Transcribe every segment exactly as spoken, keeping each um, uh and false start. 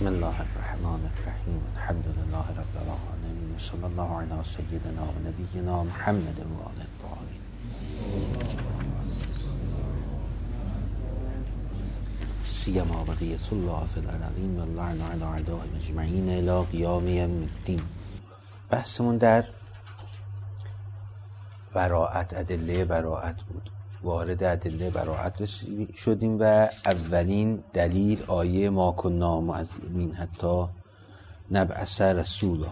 بسم الله الرحمن الرحیم الحمد لله رب العالمین صلی الله علی سیدنا و نبینا محمد و آله الطاهرین. سیما بقیة الله فی الارضین و اللعن علی اعدائهم اجمعین الی قیام یوم الدین. بحثمون در براءت، ادله براءت بود. وارد ادله براءت شدیم و اولین دلیل آیه ما کنا معذبین حتی نبعث رسولا.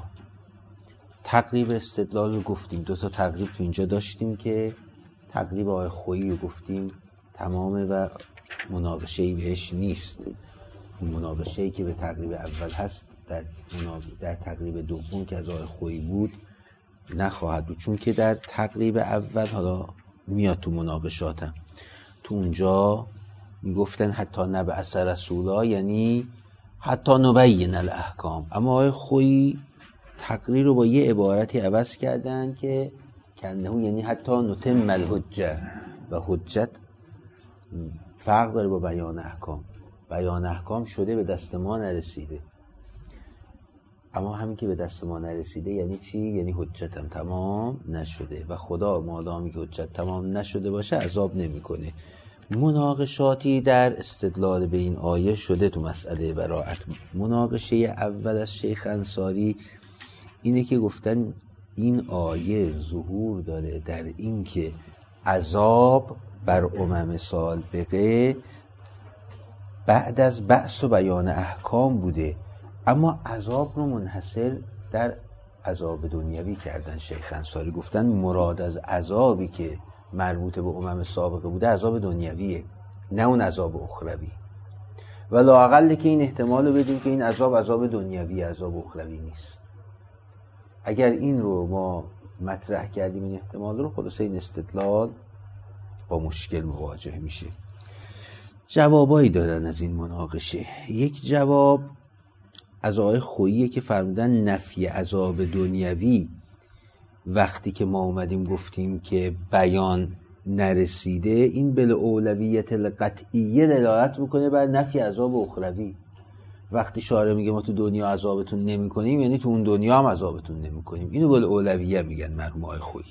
تقریب استدلال رو گفتیم، دو تا تقریب تو اینجا داشتیم که تقریب آیه خویی رو گفتیم تمامه و مناقشه‌ای بهش نیست. اون مناقشه‌ای که به تقریب اول هست در در تقریب دوم که از آیه خویی بود نخواهد بود، چون که در تقریب اول حالا میاد تو مناقشاتم، تو اونجا میگفتن حتی نبعث رسولا یعنی حتی نبین الاحکام، اما آیه خویی تقریر رو با یه عبارتی عوض کردن که کنه یعنی حتی نتم الحجه، و حجت فرق داره با بیان احکام. بیان احکام شده به دست ما نرسیده، اما همین که به دست ما نرسیده یعنی چی؟ یعنی حجتم تمام نشده و خدا مادامی که حجت تمام نشده باشه عذاب نمیکنه. مناقشاتی در استدلال به این آیه شده تو مسئله براءت. مناقشه اول از شیخ انصاری اینه که گفتن این آیه ظهور داره در این که عذاب بر امم سابقه بعد از بعث و بیان احکام بوده، اما عذاب رو منحصر در عذاب دنیوی کردن. شیخ انصاری گفتن مراد از عذابی که مربوط به امم سابقه بوده عذاب دنیویه، نه اون عذاب اخروی. و لااقل که این احتمال رو بدیم که این عذاب عذاب دنیوی، عذاب اخروی نیست. اگر این رو ما مطرح کردیم این احتمال رو، خلاصه این استدلال با مشکل مواجه میشه. جوابایی دادن از این مناقشه. یک جواب از آیه خوییه که فرمودن نفی عذاب دنیوی وقتی که ما اومدیم گفتیم که بیان نرسیده، این بل اولویت القطعیه دلالت میکنه بر نفی عذاب اخروی. وقتی شارع میگه ما تو دنیا عذابتون نمی کنیم یعنی تو اون دنیا هم عذابتون نمی کنیم. اینو بل اولویه میگن مرحوم آیه خویی،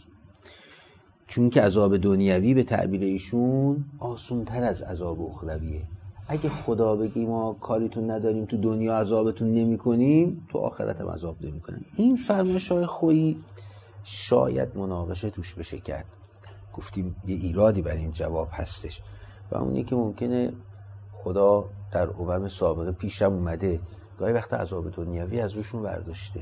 چون که عذاب دنیوی به تعبیر ایشون آسون تر از عذاب اخرویه. اگه خدا بگی ما کاریتون نداریم تو دنیا عذابتون نمی کنیم، تو آخرت هم عذاب نمی کنیم. این فرمایش های خویی شاید مناقشه توش بشه کرد. گفتیم یه ایرادی بر این جواب هستش و اونی که ممکنه خدا در امم سابقه پیشم اومده گاهی وقت عذاب دنیوی از روشون برداشته،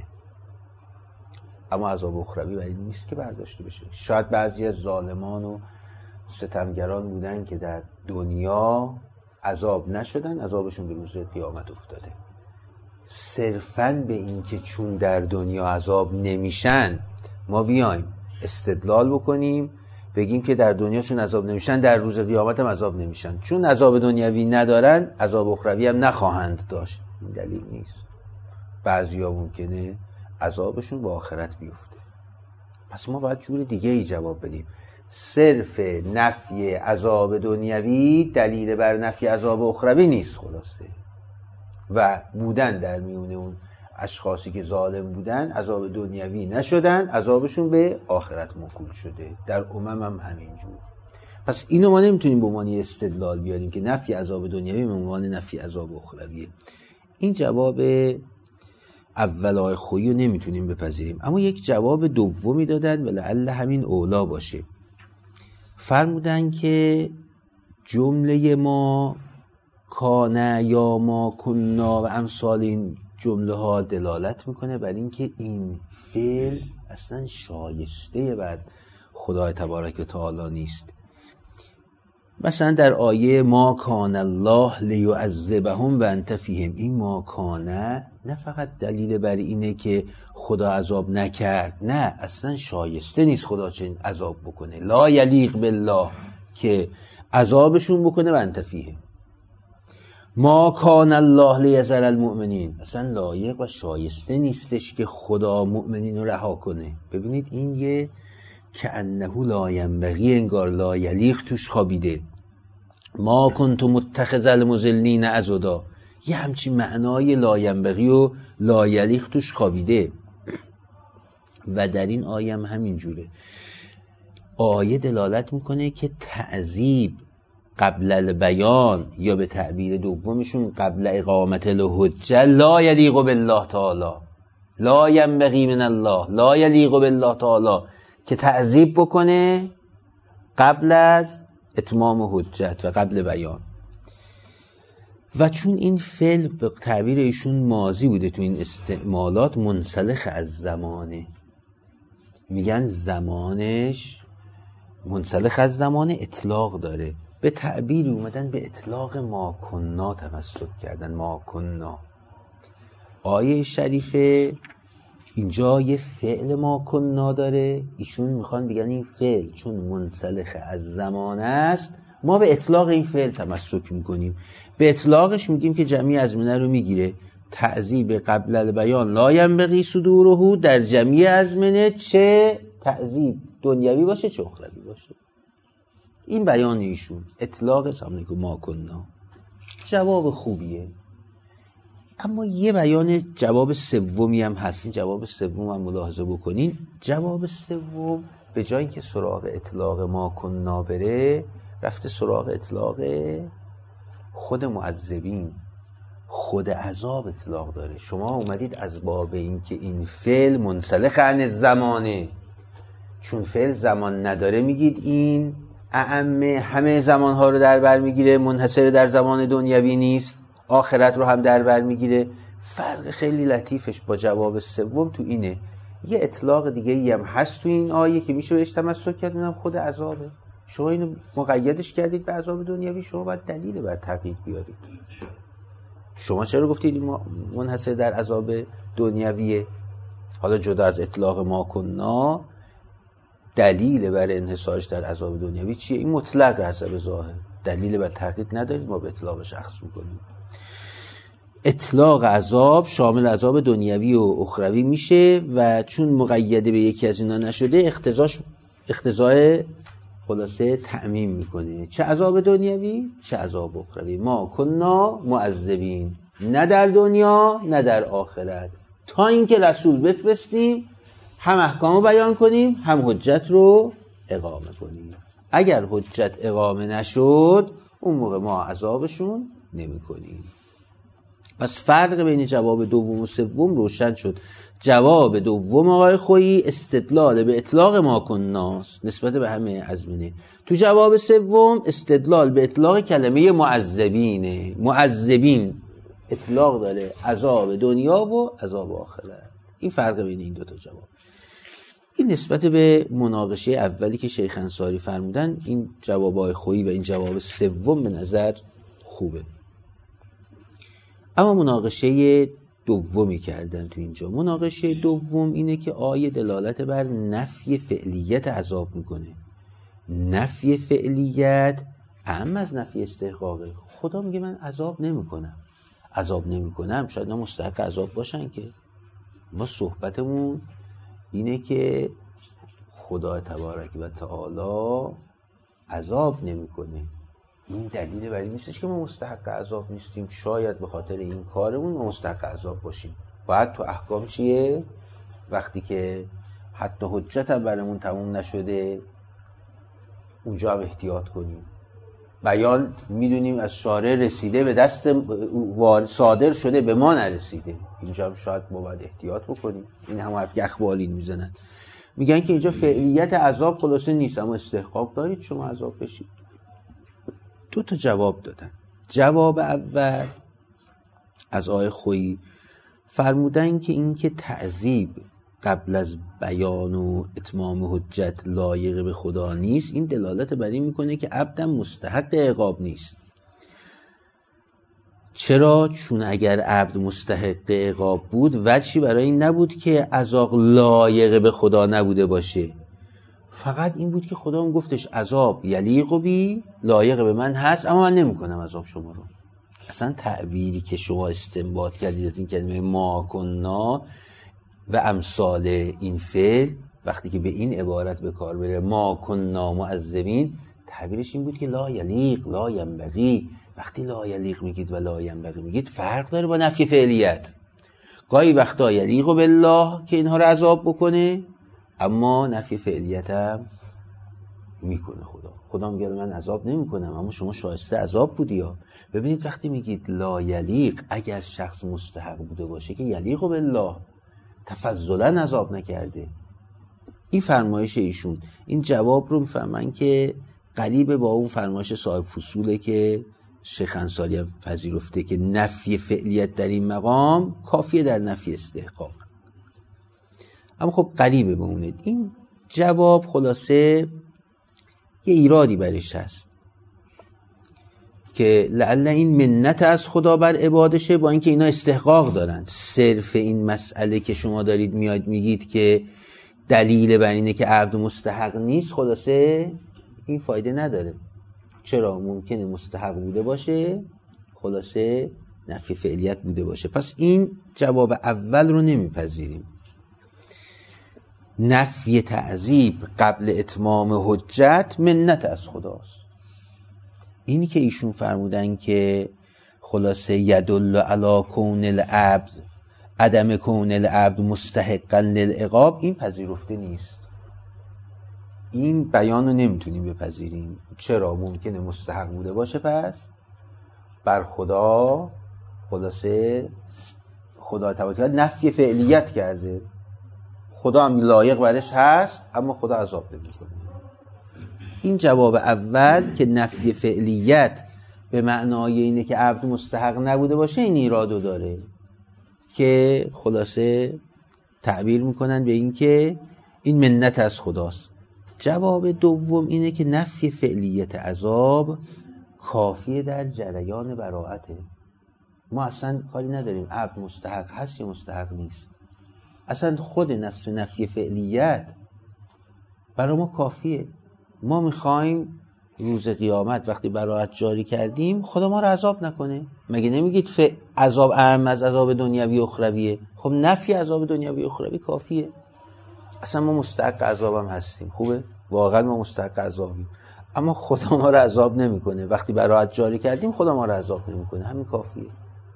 اما عذاب اخروی برای این نیست که برداشته بشه. شاید بعضی از ظالمان و ستمگران بودن که در دنیا عذاب نشدن، عذابشون به روز قیامت افتاده. صرفاً به این که چون در دنیا عذاب نمیشن ما بیایم استدلال بکنیم بگیم که در دنیا چون عذاب نمیشن در روز قیامت هم عذاب نمیشن، چون عذاب دنیوی ندارن عذاب اخروی هم نخواهند داشت، این دلیل نیست. بعضیا ممکنه عذابشون به آخرت بیفته. پس ما باید جور دیگه ای جواب بدیم. صرف نفی عذاب دنیوی دلیل بر نفی عذاب اخروی نیست خلاصه. و بودن در میونه اون اشخاصی که ظالم بودن عذاب دنیوی نشدن، عذابشون به آخرت موکول شده. در امم هم همینجور. پس اینو ما نمیتونیم به عنوان استدلال بیاریم که نفی عذاب دنیوی به عنوان نفی عذاب اخرویه. این جواب اول آیه خویی رو نمیتونیم بپذیریم. اما یک جواب دومی دادن و لعل همین اولا باشه. فرمودن که جمله ما کانه یا ما کنا و امثال این جمله ها دلالت میکنه بر این که این فعل اصلا شایسته بر خدای تبارک و تعالی نیست. مثلا در آیه ما کان الله لیعذبهم و انت فیهم، این ما کانه نه فقط دلیل بر اینه که خدا عذاب نکرد، نه اصلا شایسته نیست خدا چنین عذاب بکنه. لا یلیق بالله که عذابشون بکنه و انت فیهم. ما کان الله لیذر المؤمنین، اصلا لایق و شایسته نیستش که خدا مؤمنین رو رها کنه. ببینید این یه که انه لا ینبغی، انگار لا یلیق توش خوابیده. ما کنت متخذ المضلین عضدا، یه همچین معنای لاینبغی و لایلیق توش خوابیده. و در این آیه هم همین جوره. آیه دلالت میکنه که تعذیب قبل البیان، یا به تعبیر دومشون قبل اقامت الحجه، لا یلیق بالله تعالی، لا ینبغی من الله، لا یلیق بالله تعالی، که تعذیب بکنه قبل از اتمام حجت و قبل بیان. و چون این فعل به تعبیر ایشون ماضی بوده تو این استعمالات، منسلخ از زمانه، میگن زمانش منسلخ از زمان اطلاق داره. به تعبیری اومدن به اطلاق ما کننا تمسک کردن، ما کننا. آیه شریفه اینجا یه فعل ما کننا داره، ایشون میخوان بگن این فعل چون منسلخ از زمان است، ما به اطلاق این فعل تمسک میکنیم. به اطلاقش میگیم که جمعی ازمنه رو میگیره. تعذیب قبل البیان لا ینبغی صدوره، در جمعی ازمنه چه تعذیب دنیوی باشه چه اخروی باشه. این بیان ایشون اطلاق سامنه که ما کننا. جواب خوبیه. اما یه بیان جواب سومی هم هست. این جواب سوم هم ملاحظه بکنین. جواب سوم به جای اینکه سراغ اطلاق ما کننا بره، رفته سراغ اطلاق خود معذبین، خود عذاب اطلاق داره. شما اومدید از باب این که این فعل منسلخ عن زمانه، چون فعل زمان نداره میگید این اعمه همه زمانها رو در بر میگیره، منحصر در زمان دنیوی نیست، آخرت رو هم در بر میگیره. فرق خیلی لطیفش با جواب سوم تو اینه، یه اطلاق دیگه ای هم هست تو این آیه که میشه بهش تمسک کرد، اونم خود عذابه. شما اینو مقیدش کردید به عذاب دنیوی، شما باید دلیل بر تقیید بیارید. شما چرا گفتید این منحصر در عذاب دنیویه؟ حالا جدا از اطلاق ما کننا، دلیل بر انحصارش در عذاب دنیوی چیه؟ این مطلق حسب ظاهر، دلیل بر تقیید ندارید، ما به اطلاق شخص میکنیم. اطلاق عذاب شامل عذاب دنیوی و اخروی میشه و چون مقیده به یکی از اینا نشده، اقتضاش اقتضای خلاصه تعمیم میکنه، چه عذاب دنیوی چه عذاب اخروی. ما کننا معذبین، نه در دنیا نه در آخرت، تا اینکه رسول بفرستیم هم احکامو بیان کنیم هم حجت رو اقامه کنیم. اگر حجت اقامه نشد اون موقع ما عذابشون نمی کنیم. پس فرق بین جواب دوم و سوم روشن شد. جواب دوم آقای خویی استدلال به اطلاق ما کنناست نسبت به همه ازمنه. تو جواب سوم استدلال به اطلاق کلمه معذبینه. معذبین اطلاق داره عذاب دنیا و عذاب آخرت. این فرق بین این دوتا جواب. این نسبت به مناقشه اولی که شیخ انصاری فرمودن، این جواب آقای خویی و این جواب سوم به نظر خوبه. اما مناقشه دومی کردن تو اینجا. مناقشه دوم اینه که آیه دلالت بر نفی فعلیت عذاب میکنه. نفی فعلیت اهم از نفی استحقاقه. خدا میگه من عذاب نمیکنم. عذاب نمیکنم شاید نه مستحق عذاب باشن که. ما صحبتمون اینه که خدا تبارک و تعالی عذاب نمیکنه. این دلیل بر این نیستش که ما مستحق عذاب نیستیم. شاید به خاطر این کارمون ما مستحق عذاب باشیم. باید تو احکام چیه؟ وقتی که حتی حجت هم برامون تموم نشده اونجا هم احتیاط کنیم. بیان میدونیم از شارع رسیده به دست صادر شده به ما نرسیده، اینجا هم شاید ما باید احتیاط بکنیم. این هم حرف که اخبالین میزنن، میگن که اینجا فعلیت عذاب خلاصه نیست، اما استحقاق دارید شما عذاب بشید. دو تا جواب دادن. جواب اول از آقای خویی فرمودن که این که تعذیب قبل از بیان و اتمام حجت لایق به خدا نیست، این دلالت بر این میکنه که عبدم مستحق عقاب نیست. چرا؟ چون اگر عبد مستحق عقاب بود وجهی برای این نبود که عذاب لایق به خدا نبوده باشه، فقط این بود که خدا هم گفتش عذاب یلیق بی، لایق به من هست، اما من نمی کنم عذاب شما رو. اصلا تعبیری که شما استنباط کردید از این کلمه ما کننا و امثال این فعل، وقتی که به این عبارت به کار بره ما کننا معذبین، تعبیرش این بود که لا یلیق لا ینبغی، وقتی لا یلیق میگید و لا ینبغی میگید فرق داره با نفی فعلیت. گاهی وقتا یلیق بالله که اینها رو عذاب بکنه، اما نفی فعلیت هم میکنه. خدا خدا میگه من عذاب نمیکنم اما شما شایسته عذاب بودی. ها ببینید وقتی میگید لا یلیق، اگر شخص مستحق بوده باشه که یلیق بالله، تفضلا عذاب نکرده. این فرمایش ایشون، این جواب رو میفهمن که قریب با اون فرمایش صاحب فصوله که شیخ انصاری هم پذیرفته که نفی فعلیت در این مقام کافیه در نفی استحقاق. اما خب قریبه به اونه. این جواب خلاصه یه ایرادی برش هست که لعل این منت از خدا بر عبادشه، با اینکه اینا استحقاق دارن. صرف این مسئله که شما دارید میاد میگید که دلیل بر اینه که عبد مستحق نیست، خلاصه این فایده نداره. چرا؟ ممکنه مستحق بوده باشه، خلاصه نفی فعلیت بوده باشه. پس این جواب اول رو نمیپذیریم. نفی تعذیب قبل اتمام حجت منت از خداست. اینی که ایشون فرمودن که خلاصه یدل علی کون العبد عدم کون العبد مستحقا للعقاب، این پذیرفته نیست. این بیان رو نمیتونیم بپذیریم. چرا؟ ممکنه مستحق بوده باشه، پس بر خدا خلاصه خدا تبارک و تعالی نفی فعلیت کرده. خدا هم لایق برش هست اما خدا عذاب نمیکنه. این جواب اول که نفی فعلیت به معنای اینه که عبد مستحق نبوده باشه، این ایرادو داره که خلاصه تعبیر میکنن به این که این منت از خداست. جواب دوم اینه که نفی فعلیت عذاب کافیه در جریان براءته. ما اصلا کاری نداریم عبد مستحق هست یا مستحق نیست، اصلا خود نفس نفی فعلیت برای ما کافیه. ما میخوایم روز قیامت وقتی براءت جاری کردیم خدا ما رو عذاب نکنه. مگه نمیگید ف... عذاب اهم از عذاب دنیوی اخرویه؟ خب نفی عذاب دنیوی اخروی کافیه. اصلا ما مستحق عذابم هستیم، خوبه، واقعا ما مستحق عذابیم، اما خدا ما رو عذاب نمیکنه. وقتی براءت جاری کردیم خدا ما رو عذاب نمیکنه، همین کافیه.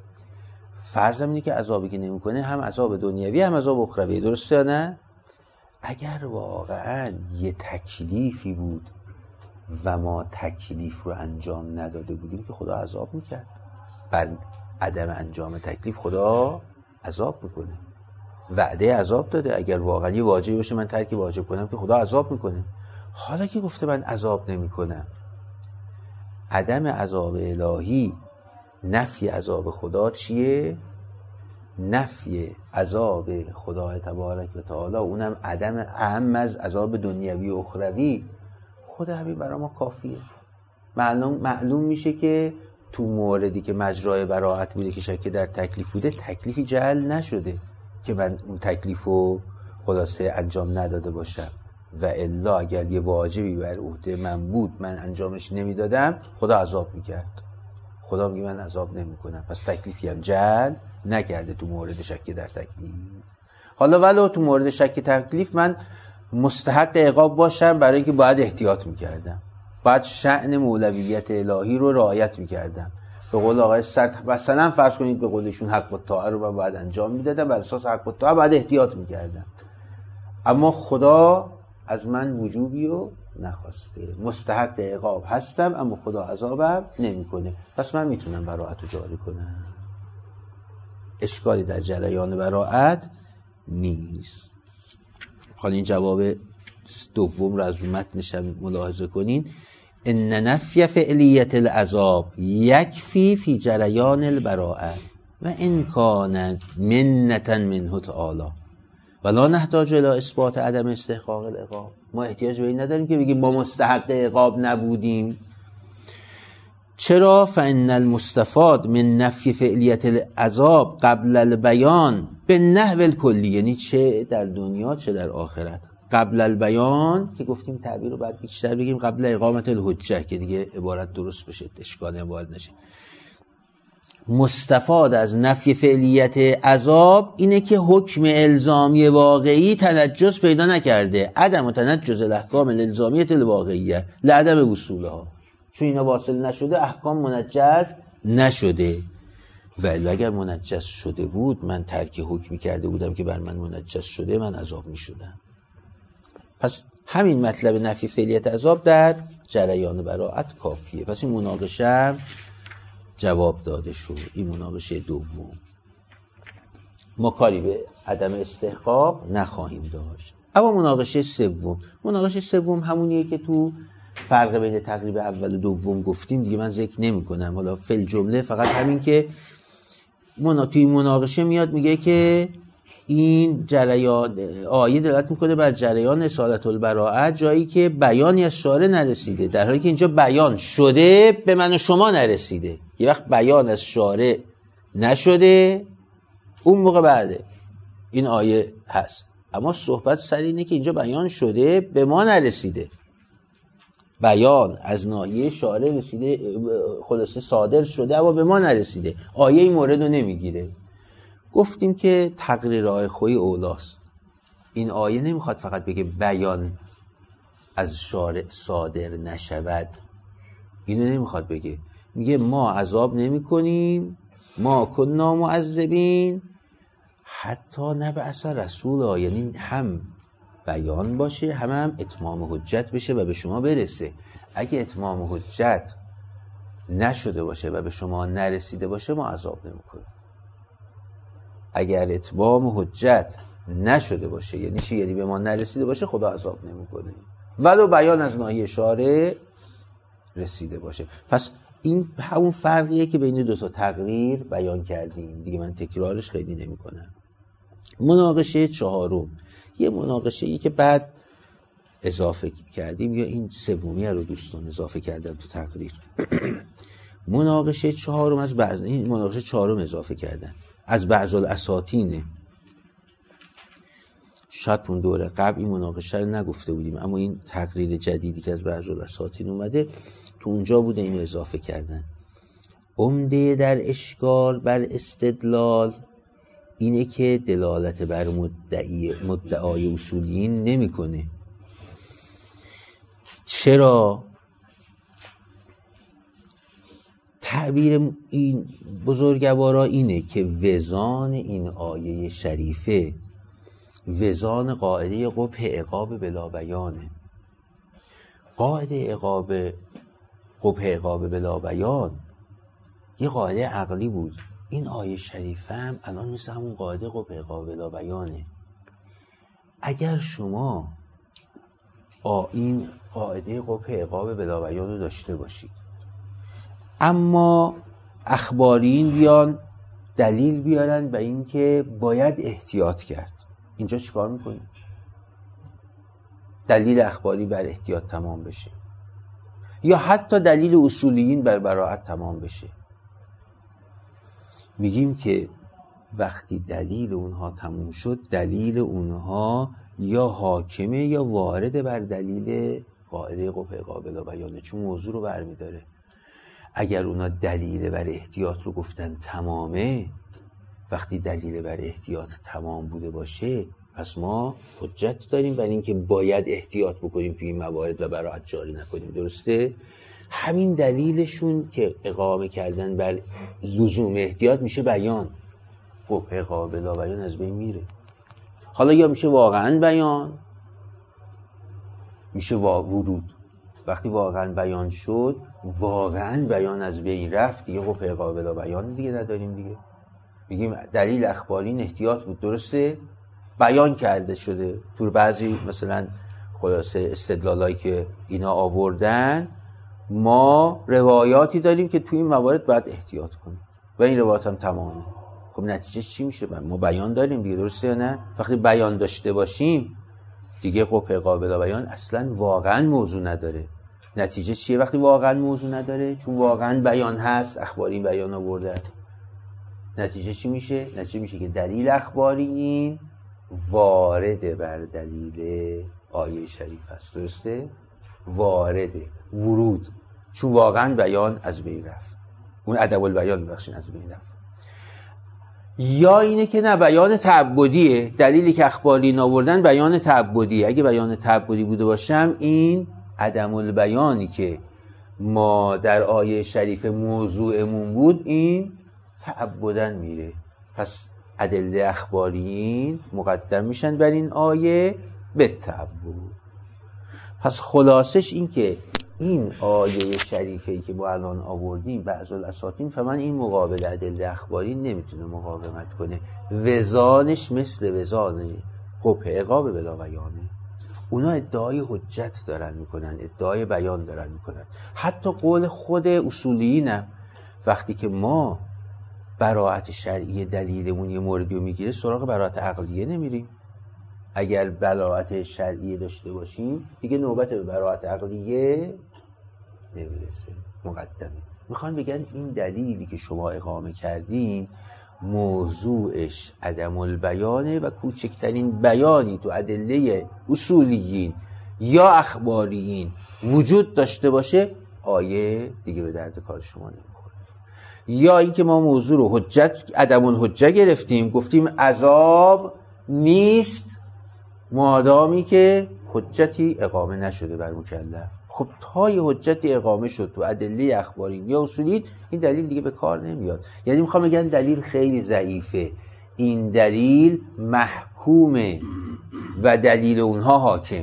فرضم اینه که عذابی که نمیکنه هم عذاب دنیوی هم عذاب اخروی، درسته یا نه؟ اگر واقعا یه تکلیفی بود و ما تکلیف رو انجام نداده بودیم که خدا عذاب میکرد. بر عدم انجام تکلیف خدا عذاب میکنه، وعده عذاب داده. اگر واقعا یه واجبی باشه من ترک واجب کنم که خدا عذاب میکنه. حالا که گفته من عذاب نمیکنم، عدم عذاب الهی نفی عذاب خدا چیه؟ نفی عذاب خدا تبارک و تعالی، اونم عدم اهم از عذاب دنیوی و اخروی، خود همین برای ما کافیه. معلوم معلوم میشه که تو موردی که مجرای براءت بوده که شک در تکلیف بوده، تکلیفی جعل نشده که من اون تکلیفو خلاصه انجام نداده باشم، و الا اگر یه واجبی بر عهده من بود من انجامش نمیدادم خدا عذاب میکرد. خدا میگه من عذاب نمیکنم، پس تکلیفی هم جعل نکرده تو مورد شک در تکلیف. حالا ولو تو مورد شک تکلیف من مستحق عقاب باشم، برای اینکه باید احتیاط میکردم، باید شأن مولویت الهی رو رعایت میکردم. به قول آقای صدر مثلا فرض کنید به قولشون حق الطاعه رو من باید انجام میدادم، بر اساس حق الطاعه باید احتیاط میکردم، اما خدا از من وجوبی رو نخواسته. مستحق عقاب هستم اما خدا عذابم نمیکنه، پس من میتونم براءت رو جاری کنم. اشکالی در جریان براءت نیست. حالا این جواب دوم رو از متنش ملاحظه کنین. ان نفی فعلیت العذاب یکفی فی جریان البراءه و ان کان منتا منه تعالی ولا نحتاج الی اثبات عدم استحقاق العقاب. ما احتیاج به این نداریم که بگیم ما مستحق عقاب نبودیم. چرا؟ فان المستفاد من نفی فعلیت العذاب قبل البیان به نحو الکلی، یعنی چه در دنیا چه در آخرت. قبل البیان که گفتیم تعبیر رو بعد بیشتر بگیم قبل اقامت الحجه که دیگه عبارت درست بشه، اشکال وارد نشه. مستفاد از نفی فعلیت عذاب اینه که حکم الزامی واقعی تنجس پیدا نکرده. عدم تنجس الاحکام الالزامیه الواقعیه لعدم وصولها. چون اینا واصل نشده احکام منجز نشده. ولی اگر منجز شده بود من ترک حکمی کرده بودم که بر من منجز شده، من عذاب می شدم. پس همین مطلب نفی فعلیت عذاب در جریان براءت کافیه. پس این مناقشه هم جواب داده شد. این مناقشه دوم. ما کاری به عدم استحقاق نخواهیم داشت. اما مناقشه سوم، مناقشه سوم همونیه که تو فرق بین تقریب اول و دوم گفتیم دیگه، من ذکر نمی کنم. حالا فل جمله فقط همین که منا... توی مناقشه میاد میگه که این جریان آیه دلالت میکنه بر جریان اصالت البراءت جایی که بیانی از شارع نرسیده، در حالی که اینجا بیان شده به من و شما نرسیده. یه وقت بیان از شارع نشده اون موقع بعده این آیه هست، اما صحبت سر اینه که اینجا بیان شده به ما نرسیده. بیان از ناحیه شارع رسیده، خلاصه صادر شده اما به ما نرسیده. آیه این مورد رو نمیگیره. گفتیم که تقریر آیه خوی اولاست. این آیه نمیخواد فقط بگه بیان از شارع صادر نشود، اینو نمیخواد بگه. میگه ما عذاب نمی کنیم، ما کننا معذبین حتی نبعث رسولا، یعنی هم بیان باشه هم هم اتمام حجت بشه و به شما برسه. اگه اتمام حجت نشده باشه و به شما نرسیده باشه ما عذاب نمی کنیم. اگر اتمام حجت نشده باشه یعنی چی؟ یعنی به ما نرسیده باشه خدا عذاب نمی کنه ولو بیان از ناحیه شارع رسیده باشه. پس این همون فرقیه که بین دو تا تقریر بیان کردیم دیگه، من تکرارش خیلی نمی کنم. مناقشه چهارم، یه مناقشه ای که بعد اضافه کردیم یا این سومی رو دوستان اضافه کردن تو تقریر. مناقشه چهارم از بعض این مناقشه چهارم اضافه کردن از بعض الاساطینه. شاید اون دوره قبل این مناقشه رو نگفته بودیم، اما این تقریر جدیدی که از بعض الاساطین اومده تو اونجا بوده اینو اضافه کردن. عمده در اشکال بر استدلال اینه که دلالت بر مدعی مدعای اصولیین نمیکنه. چرا؟ تعبیر این بزرگوارا اینه که وزان این آیه شریفه وزان قاعده قبح عقاب بلا بیانه. قاعده عقاب قبح عقاب بلا بیان یه قاعده عقلی بود. این آیه شریفه هم الان مثل همون قاعده قبح عقاب بلا بیانه. اگر شما آ این قاعده قبح عقاب بلا بیان رو داشته باشید اما اخبارین بیان دلیل بیارن به این که باید احتیاط کرد، اینجا چیکار میکنیم؟ دلیل اخباری بر احتیاط تمام بشه یا حتی دلیل اصولیین بر براءت تمام بشه، میگیم که وقتی دلیل اونها تموم شد دلیل اونها یا حاکمه یا وارد بر دلیل قاعده قبح عقاب بلا بیانه، چون موضوع رو برمیداره. اگر اونا دلیل بر احتیاط رو گفتن تمامه، وقتی دلیل بر احتیاط تمام بوده باشه پس ما حجت داریم بر این که باید احتیاط بکنیم توی این موارد و براءت جاری نکنیم. درسته؟ همین دلیلشون که اقامه کردن بر لزوم احتیاط میشه بیان. قبح عقاب بلا بیان از بین میره. حالا یا میشه واقعا بیان، میشه ورود. وقتی واقعا بیان شد واقعا بیان از بین رفت دیگه قبح عقاب بلا بیان دیگه نداریم دیگه. میگیم دلیل اخباری احتیاط بود، درسته؟ بیان کرده شده. تو بعضی مثلا خلاصه استدلالایی که اینا آوردن ما روایاتی داریم که توی این موارد باید احتیاط کنیم و این روایات هم تمامه. خب نتیجه چی میشه؟ ما بیان داریم دیگه، درسته یا نه؟ وقتی بیان داشته باشیم دیگه قبح عقاب بلا بیان اصلا واقعا موضوع نداره. نتیجه چیه وقتی واقعا موضوع نداره؟ چون واقعا بیان هست، اخباری بیان آورده. نتیجه چی میشه؟ نتیجه میشه که دلیل اخباری این وارد بر دلیل آیه شریف است. درسته؟ وارد، ورود، چون واقعا بیان از بین رفت. اون ادب البیان بخشین از بین رفت. یا اینه که نه بیان تعبدیه، دلیلی که اخباری آوردن بیان تعبدیه. اگه بیان تعبدی بوده باشم این عدم البیانی که ما در آیه شریف موضوعمون بود این تعبداً میره. پس ادله اخباریین مقدم میشن بر این آیه به تعبد. پس خلاصش این که این آیه شریفه‌ای که ما الان آوردیم بعض الاساطین فمن این مقابل ادله اخباری نمیتونه مقاومت کنه. وزانش مثل وزان قبح عقاب بلا بیانه. اونا ادعای حجت دارن میکنن، ادعای بیان دارن میکنن. حتی قول خود اصولیینم وقتی که ما براءت شرعی دلیلمون یه موردی رو میگیره سراغ براءت عقلیه نمیریم. اگر براءت شرعی داشته باشیم دیگه نوبت به براءت عقلیه نمیرسه، مقدمه. میخوان بگن این دلیلی که شما اقامه کردین موضوعش عدم البیانه و کوچکترین بیانی تو ادله اصولیین یا اخباریین وجود داشته باشه آیه دیگه به درد کار شما نمیخوره. یا اینکه ما موضوع رو حجت عدم الحجه گرفتیم، گفتیم عذاب نیست مادامی که حجتی اقامه نشده بر مکلف. خب تا یه حجتی اقامه شد تو ادله اخباری یا اصولی این دلیل دیگه به کار نمیاد. یعنی میخوام بگن دلیل خیلی ضعیفه، این دلیل محکومه و دلیل اونها حاکم،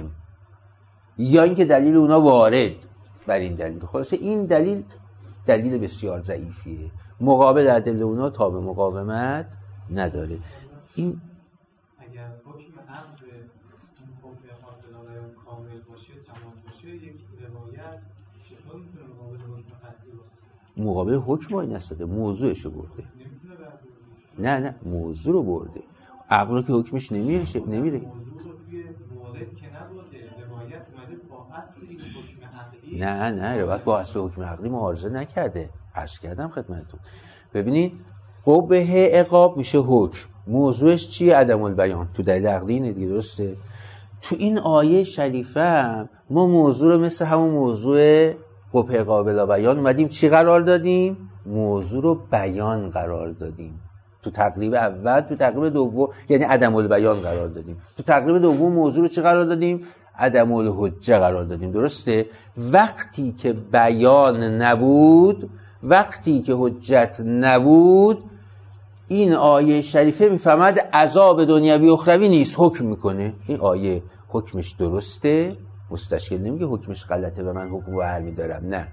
یا اینکه دلیل اونها وارد بر این دلیل. خلاصه این دلیل دلیل بسیار ضعیفیه، مقابل ادله اونها تاب مقاومت نداره. این اگر حکم عقد این حکم حاصلانه کامل باشه، تمام باشه، یک روایت چطور میتونه مقابل حکم قطعی باشه؟ مقابل حکم های نستاده، موضوعشو برده. نمیتونه برده. نه نه موضوع رو برده، عقل که حکمش نمیره نمیره. موضوع رو توی مورد که نبوده، روایت اومده با اصل این حکم عقلی. نه نه روایت با اصل حکم عقلی معارضه نکرده. عرض کردم خدمتتون. ببینید قبح عقاب میشه حکم، موضوعش چیه؟ عدم البیان. تو دلیل عقلی اینه دیگه، درسته؟ تو این آیه شریفه هم ما موضوع رو مثل همون موضوع قبح عقاب بلا بیان اومدیم چی قرار دادیم؟ موضوع رو بیان قرار دادیم. تو تقریب اول، تو تقریب دوم یعنی عدم البیان قرار دادیم. تو تقریب دوم موضوع رو چی قرار دادیم؟ عدم الحجه قرار دادیم. درسته؟ وقتی که بیان نبود، وقتی که حجت نبود، این آیه شریفه میفهمد عذاب دنیوی اخروی نیست، حکم میکنه. این آیه حکمش درسته، مستشکل نمیگه حکمش غلطه و من حکم رو برمی دارم. نه،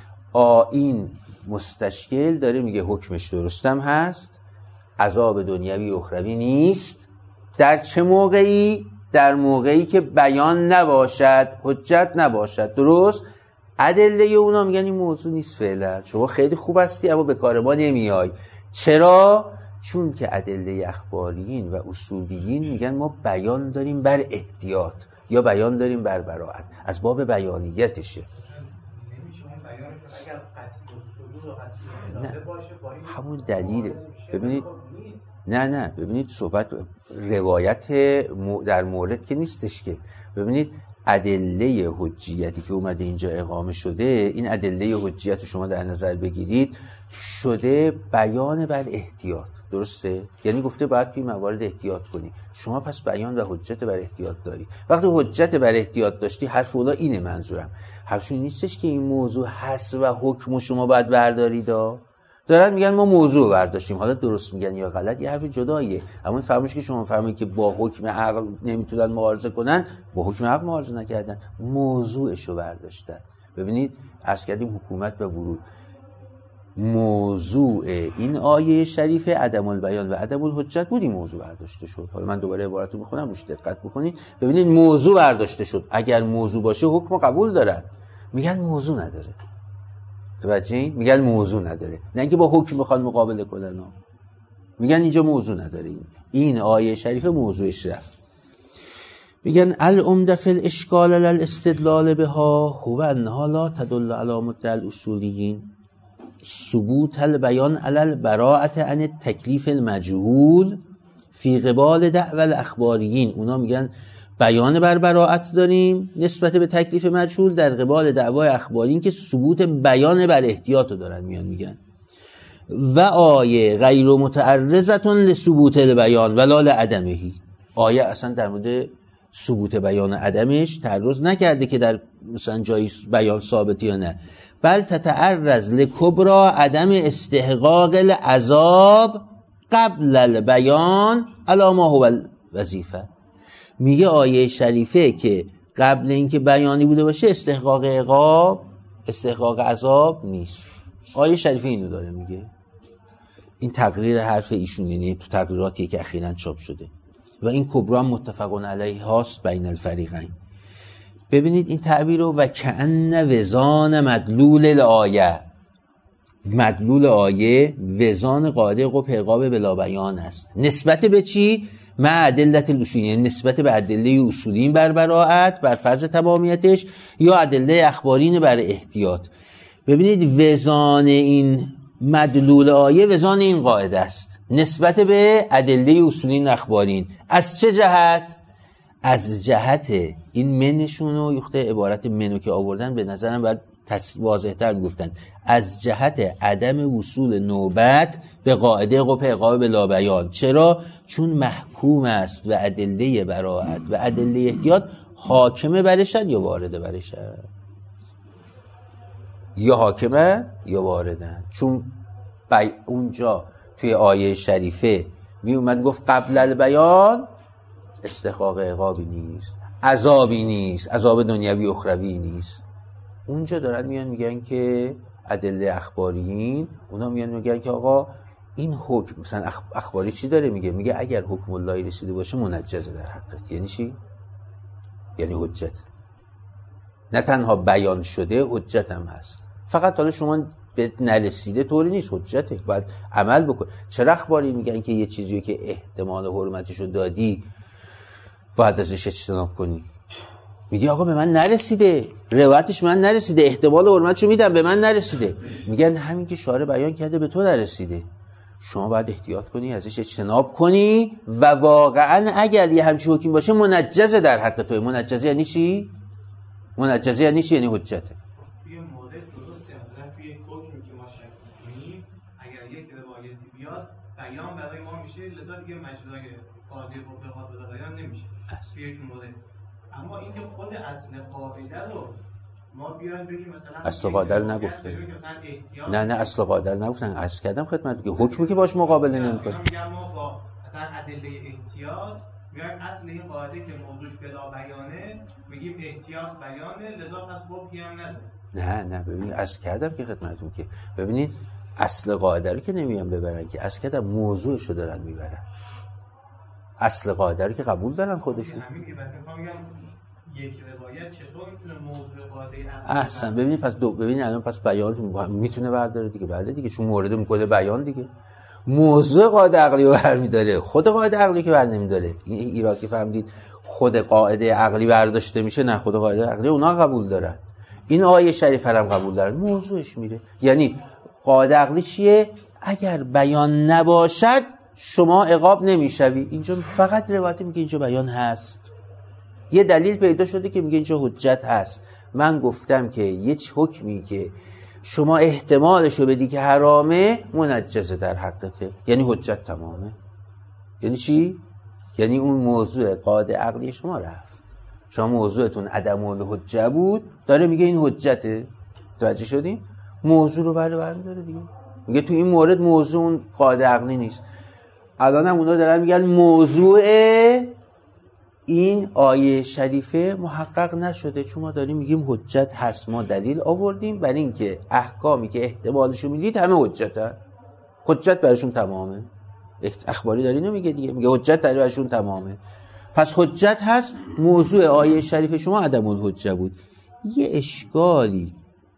آ این مستشکل داره میگه حکمش درستم هست، عذاب دنیوی اخروی نیست. در چه موقعی؟ در موقعی که بیان نباشد، حجت نباشد. درست؟ ادله اونا میگن این موضوع نیست فعلا، شما خیلی خوب هستی اما به کار ما نمیای. چرا؟ چون که ادله اخباریین و اصولیین میگن ما بیان داریم بر احتیاط یا بیان داریم بر براءت، از باب بیانیتشه. نمیشه اون بیانشون اگر قطعی الصدور و قطعی اراده باشه با این همون دلیله. ببینید نه نه ببینید صحبت روایت در مورد که نیستش که. ببینید ادله حجیتی که اومده اینجا اقامه شده، این ادله حجیت رو شما در نظر بگیرید، شده بیان بر احتیاط. درسته؟ یعنی گفته باید توی موارد احتیاط کنی. شما پس بیان و حجت بر احتیاط داری. وقتی حجت بر احتیاط داشتی، حرف اولا اینه، منظورم حرفشون نیستش که این موضوع هست و حکم شما باید بردارید. دارن میگن ما موضوع برداشتیم، حالا درست میگن یا غلط یه حرف جداییه. اما این فرمایش که شما فرمایید که با حکم عقل نمیتونن معارضه کنن، با حکم عقل معارضه نکردن، موضوعشو برداشتن. ببینید عرض کردیم حکومت و ورود، موضوع این آیه شریفه عدم البیان و عدم الحجت بود، این موضوع برداشته شد. حالا من دوباره عبارت رو میخونم، روش دقت بکنید. ببینید موضوع برداشته شد. اگر موضوع باشه حکم قبول دارن، میگن موضوع نداره. توجهین؟ میگن موضوع نداره، نه اینکه با حکم میخوان مقابله کنن، میگن اینجا موضوع نداره. این این آیه شریفه موضوعش رفت. میگن العمده فی الاشکال للاستدلال بها هو انها لا تدل علی مدعی الاصولیین ثبوت البیان علی البراءة عن التکلیف المجهول فی قبال دعوی الاخباریین. اونا میگن بیان بر براءت داریم نسبت به تکلیف مجهول در قبال دعوای اخبارین که ثبوت بیان بر احتیاط دارن میان میگن. و آیه غیر متعرضتون لثبوت البیان ولا لعدمه. آیه اصلا در مورد ثبوت بیان و عدمش تعرض نکرده که در مثلا جایی بیان ثابت یا نه، بل تتعرض لکبرا عدم استحقاق العذاب قبل البیان علی ما هو الوظیفه. میگه آیه شریفه که قبل اینکه بیانی بوده باشه استحقاق عقاب استحقاق عذاب نیست. آیه شریفه اینو داره میگه. این تقریر حرف ایشون، یعنی تو تقریراتی که اخیراً چاپ شده و این کبرا متفقون علیه هاست بین الفریقین. ببینید این تعبیر رو، و کأن وزان مدلول الآیه، مدلول آیه وزان قاعده قبح عقاب بلا بیان است نسبت به چی؟ مع ادلت الاصولی، یعنی نسبت به ادله اصولین بر براءت بر فرض تمامیتش یا ادله اخبارین بر احتیاط. ببینید وزان این مدلول آیه وزان این قاعده است نسبت به ادله اصولین اخبارین. از چه جهت؟ از جهت این منشون و یخته عبارت منو که آوردن به نظرم باید واضح‌تر میگفتن از جهت عدم وصول نوبت به قاعده قبح عقاب بلا بیان. چرا؟ چون محکوم است و ادله براءت و ادله احتیاط حاکمه برشن یا وارده برشن، یا حاکمه یا واردن. چون بی اونجا توی آیه شریفه می اومد گفت قبل البیان استحقاق عقابی نیست، عذابی نیست، عذاب دنیوی اخروی نیست. اونجا دارن میان میگن که ادله اخبارین، اونا میان میگن که آقا این حکم مثلا اخباری چی داره میگه؟ میگه اگر حکم الله رسیده باشه منجزه در حقت. یعنی چی؟ یعنی حجت. نه تنها بیان شده، حجت هم هست. فقط حالا شما به نرسیده طوری نیست، حجته، باید عمل بکن. چرا اخباری میگن که یه چیزی که احتمال حرمتشو دادی باید ازش اجتناب کنی؟ میگه آقا به من نرسیده، روایتش من نرسیده، احتمال حرمتشو میدم به من نرسیده. میگن همین که شارع بیان کرده به تو نرسیده، شما باید احتیاط کنی، ازش اجتناب کنی و واقعا اگر یه همچین حکم باشه منجزه در حق توی. منجزه یعنی چی؟ منجزه یعنی چی؟ یعنی حجته. توی مورد درسته، مثلا توی حکمی که ما شک می‌کنیم اگر یک روایتی بیاد بیان برای ما میشه، لذا دیگه مجرای قاعده قبح عقاب بیان نمیشه توی یک مورد. اما اینکه خود اصل قاعده رو ما بیایم بگیم مثلا اصل قاعده رو نگفته. نه نه اصل قاعده رو نگفتن. عرض کردم خدمت که حکمی که باش مقابله نمی‌کنه. میگم ما با مثلا ادله احتیاط میایم اصل این قاعده که موضوعش بلا بیانه میگیم احتیاط بیانه، لذا پس حکمی هم نداره. نه نه ببینید عرض کردم که خدمتتون که ببینید اصل قاعده رو که نمیان ببرن، که عرض کردم موضوعشو دارن میبرن. اصل قاعده رو که قبول دارن خودشون. همین که بعد میگم یک روایت چطور میتونه موضوع قاعده احسن. ببینید پس دو ببینید الان پس بیان میتونه برداره دیگه. بله دیگه، چون مورد میکنه بیان دیگه. موضوع قاعده عقلی رو برمی‌داره، خود قاعده عقلی که بر نمی‌داره. این ایراد که فهمیدید خود قاعده عقلی برداشته میشه، نه خود قاعده عقلی اونا قبول دارن. این آیه شریفه هم قبول دارن، موضوعش میره. یعنی قاعده عقلی چیه؟ اگر بیان نباشد شما عقاب نمیشوی. اینجا فقط روایت میگه اینجا بیان هست. یه دلیل پیدا شده که میگه اینجا حجت هست. من گفتم که یه حکمی که شما احتمالشو بدی که حرامه منجزه در حقته، یعنی حجت تمامه. یعنی چی؟ یعنی اون موضوع قاعده عقلی شما رفت. شما موضوعتون عدم الحجه بود، داره میگه این حجته. توجه شدین؟ موضوع رو بله برمی‌داره دیگه. میگه تو این مورد موضوع اون قاعده عقلی نیست. الان هم اونا دارن میگن موضوع این آیه شریفه محقق نشده، چون ما داریم میگیم حجت هست. ما دلیل آوردیم برای اینکه احکامی که احتمالشو میدید همه حجتن، حجت برشون تمامه. اخباری داری نمیگه دیگه، میگه حجت برشون تمامه. پس حجت هست. موضوع آیه شریفه شما عدم الحجه بود. یه اشکالی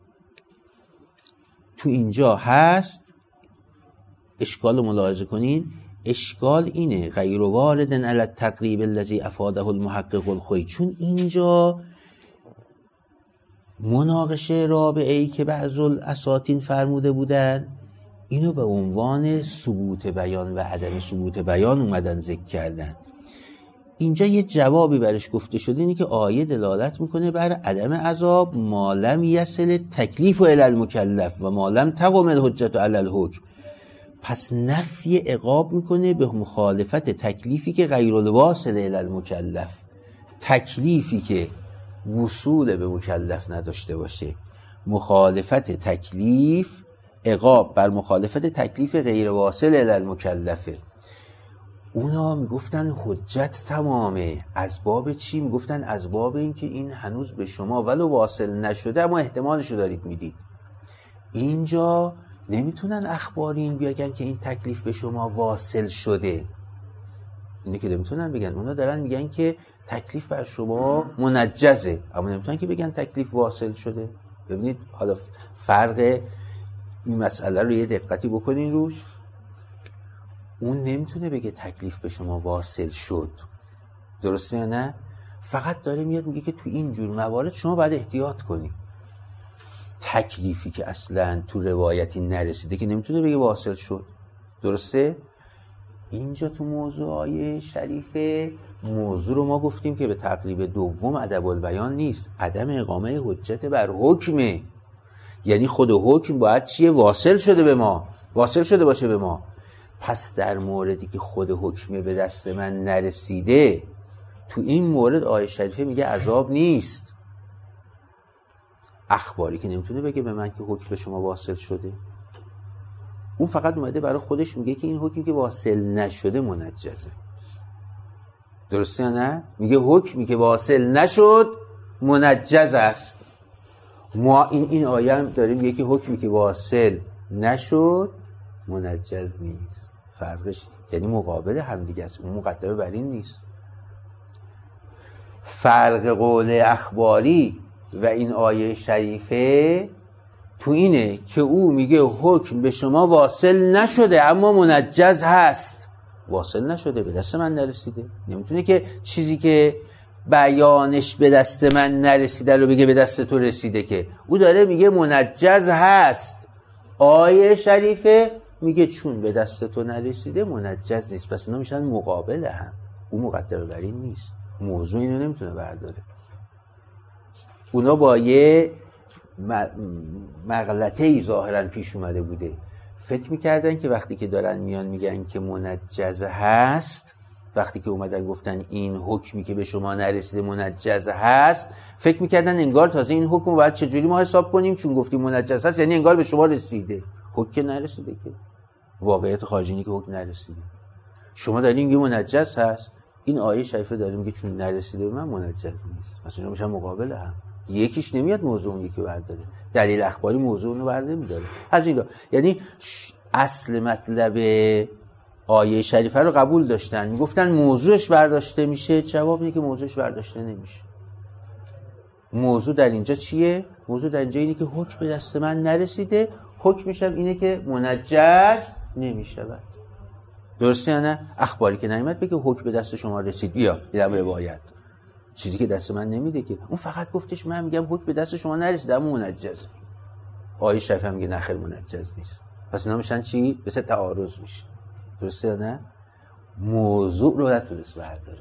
تو اینجا هست، اشکال رو ملاحظه کنین. اشکال اینه غیر وارد علی التقریب الذی افاده المحقق الخوی، چون اینجا مناقشه رابعه‌ای که بعض الاساطین فرموده بودن اینو به عنوان ثبوت بیان و عدم ثبوت بیان اومدن ذکر کردن. اینجا یه جوابی برش گفته شده، اینه که آیه دلالت میکنه بر عدم عذاب ما لم یصل تکلیف الی المکلف و ما لم تقم الحجة علی الحکم. پس نفی عقاب میکنه به مخالفت تکلیفی که غیر الواصل الی المکلف. تکلیفی که وصول به مکلف نداشته باشه، مخالفت تکلیف عقاب بر مخالفت تکلیف غیر واصل الی المکلفه. اونا میگفتن حجت تمامه. از باب چی؟ میگفتن از باب این که این هنوز به شما ولو واصل نشده اما احتمالشو دارید میدید. اینجا نمیتونن اخبارین بیاگن که این تکلیف به شما واصل شده، اینه که نمیتونن بگن. اونا دارن میگن که تکلیف بر شما منجزه، اما نمیتونن که بگن تکلیف واصل شده. ببینید حالا فرق این مسئله رو یه دقتی بکنین روش. اون نمیتونه بگه تکلیف به شما واصل شد، درسته یا نه؟ فقط داره میاد میگه که تو این جور موارد شما باید احتیاط کنی. تکلیفی که اصلا تو روایتی نرسیده که نمیتونه بگه واصل شد، درسته؟ اینجا تو موضوع آیه شریفه موضوع رو ما گفتیم که به تقریب دوم ادب البیان نیست، عدم اقامه حجت بر حکمه. یعنی خود حکم باید چیه؟ واصل شده به ما، واصل شده باشه به ما. پس در موردی که خود حکمه به دست من نرسیده، تو این مورد آیه شریفه میگه عذاب نیست. اخباری که نمیتونه بگه به من که حکم به شما واصل شده، اون فقط اومده برای خودش میگه که این حکمی که واصل نشده منجزه، درسته یا نه؟ میگه حکمی که واصل نشد منجز است. ما این این آیه هم داریم میگه که حکمی که واصل نشد منجز نیست. فرقش یعنی مقابل هم دیگه است، اون مقدمه بر این نیست. فرق قول اخباری و این آیه شریفه تو اینه که او میگه حکم به شما واصل نشده اما منجز هست. واصل نشده، به دست من نرسیده. نمیتونه که چیزی که بیانش به دست من نرسیده رو بگه به دست تو رسیده، که او داره میگه منجز هست. آیه شریفه میگه چون به دست تو نرسیده منجز نیست. پس اینا میشن مقابل هم، او مقدمه بر این نیست. موضوع اینو نمیتونه برداره. اونا با یه مغلطه‌ای ظاهراً پیش اومده بوده، فکر میکردن که وقتی که دارن میان میگن که منجز هست، وقتی که اومدن گفتن این حکمی که به شما نرسیده منجز هست، فکر میکردن انگار تازه این حکم رو باید چجوری ما حساب کنیم، چون گفتیم منجز هست یعنی انگار به شما رسیده. حکم نرسیده، که واقعیت خارجینی که حکم نرسیده. شما دارین میگی منجز هست، این آیه شریفه داره میگه چون نرسیده به من منجز نیست. مثلا اینا میشن مقابل هم، یکیش نمیاد موضوع اون یکی برداره. دلیل اخباری موضوع اونو بر نمیداره. از این یعنی اصل مطلب آیه شریفه رو قبول داشتن، میگفتن موضوعش برداشته میشه. جواب اینه که موضوعش برداشته نمیشه. موضوع در اینجا چیه؟ موضوع در اینجا اینه که حکم به دست من نرسیده، حکمش هم اینه که منجز نمیشود. درسته یا نه؟ اخباری که نمیاد بگه حکم به دست شما رسید، بیا دیدم روایت، چیزی که دست من نمیده که. اون فقط گفتش من میگم حکم به دست شما نرسیده اما منجز. آیه شریفه میگه نخیر منجز نیست. پس اینا میشن چی؟ مثل تعارض میشه. درسته یا نه؟ موضوع رو نتونست برداره.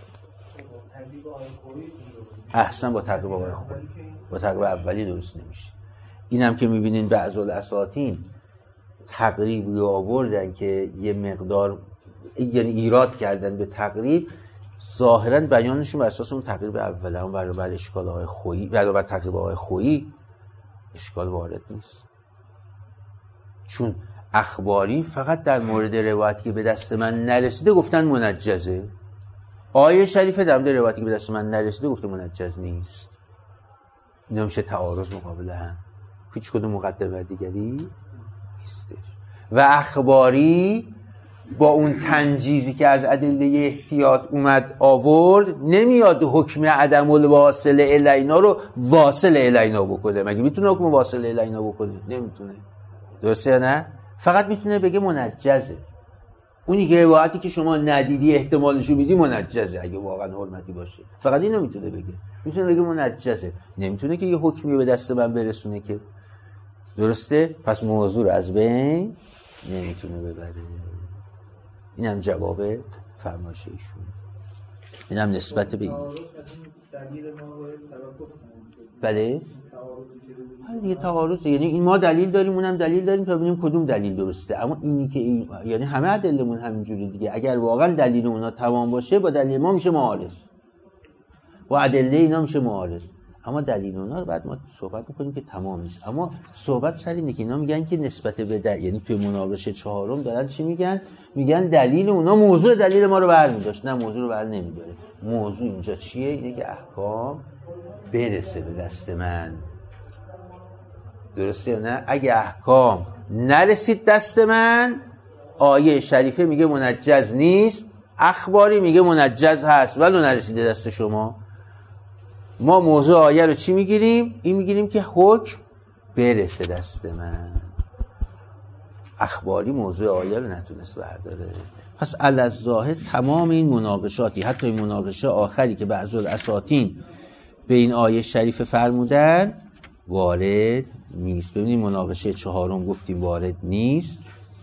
احسن، با تقریب آقای خویی، با تقریب اولی درست نمیشه. اینم که میبینین بعض الاساطین تقریبی آوردن که یه مقدار یعنی ایراد کردن به تقریب، ظاهراً بیانشون بر اساس اون تقریب اوله، اون برابر اشکال آقای خویی، برابر تقریب آقای خویی اشکال وارد نیست. چون اخباری فقط در مورد روایتی که به دست من نرسیده گفتن منجزه. آیه شریفه در مورد روایتی که به دست من نرسیده گفته منجز نیست. اینا میشه تعارض مقابل هم، هیچ کدوم مقدمه دیگری نیستش. و اخباری با اون تنجیزی که از ادله احتیاط اومد آورد، نمیاد حکم عدم الواصل الینا رو واصل الینا بکنه. مگه میتونه حکم واصل الینا بکنه؟ نمیتونه. درسته یا نه؟ فقط میتونه بگه منجزه. اونی که روایتی که شما ندیدی احتمالشو میدی منجزه اگه واقعا حرمتی باشه. فقط اینو میتونه بگه. میتونه بگه منجزه. نمیتونه که یه حکمی به دست من برسونه که. درسته؟ پس موضوع رو از بین نمیتونه ببره. اینم جواب فرمایش ایشون. اینم نسبت به این. بله؟ یه تعارض، یعنی این ما دلیل داریم اونم دلیل داریم تا ببینیم کدوم دلیل درسته. اما اینی که این... یعنی همه ادله‌مون همینجوری دیگه. اگر واقعا دلیل اونا تمام باشه با دلیل ما میشه معارض. با ادله اینا میشه معارض. اما دلیل اونا رو بعد ما صحبت میکنیم که تمام نیست. اما صحبت سر اینه که اینا میگن که نسبت به دلیل، یعنی توی مناقشه چهارم دارن چی میگن؟ میگن دلیل اونا موضوع دلیل ما رو برمی‌داشت. نه، موضوع رو بر نمی‌داره. موضوع اینجا چیه؟ اینه که احکام برسه به دست من. درسته یا نه؟ اگه احکام نرسید دست من، آیه شریفه میگه منجز نیست، اخباری میگه منجز هست، ولو نرسیده دست شما. ما موضوع آیه رو چی میگیریم؟ این میگیریم که حکم برسه دست من. اخباری موضوع آیه رو نتونست برداره. پس الظاهر تمام این مناقشاتی، حتی این مناقشه آخری که بعضی الاساطین به این آیه شریف فرمودن، وارد نیست. ببینید مناقشه چهارم گفتیم وارد نیست.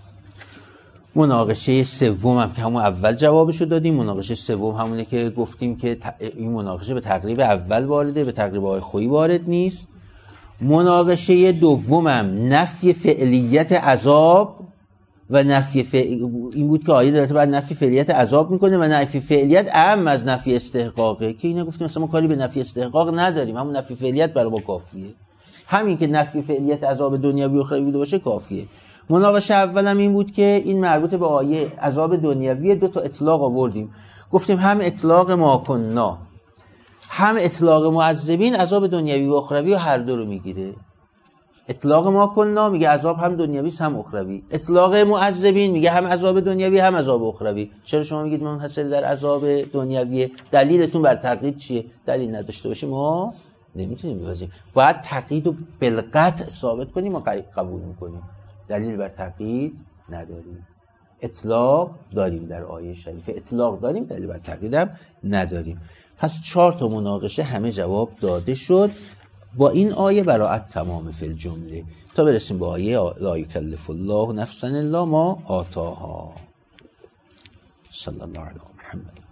مناقشه سوم هم که همون اول جوابشو دادیم. مناقشه سوم همونه که گفتیم که این مناقشه به تقریب اول وارده، به تقریب آیه خویی وارد نیست. مناقشه دومم نفی فعلیت عذاب و نفی ف... این بود که آیه داره بعد نفی فعلیت عذاب میکنه و نفی فعلیت اهم از نفی استحقاقه، که اینا گفتیم مثلا ما کاری به نفی استحقاق نداریم، همون نفی فعلیت برای ما کافیه. همین که نفی فعلیت عذاب دنیوی و اخروی بوده باشه کافیه. مناقشه اولم این بود که این مربوط به آیه عذاب دنیوی دو تا اطلاق آوردیم. گفتیم هم اطلاق ما کنا، هم اطلاق معذبین عذاب دنیوی و اخروی و هر دو رو میگیره. اطلاق ما کنا میگه عذاب هم دنیوی هم اخروی. اطلاق معذبین میگه هم عذاب دنیوی هم عذاب اخروی. چرا شما میگید منحصر در عذاب دنیوی؟ دلیلتون بر تقیید چیه؟ دلیل نداشته باشه ما نمیتونیم ببازیم. باید تقیید رو بالقطع ثابت کنیم و قبول میکنیم. دلیل بر تقیید نداریم. اطلاق داریم در آیه شریفه، اطلاق داریم، دلیل بر تقیید هم نداریم. پس چهار تا مناقشه همه جواب داده شد. با این آیه براءت تمام فی الجمله تا برسیم به آیه لا یکلف الله نفسا الا ما آتاها. صلی الله علی محمد.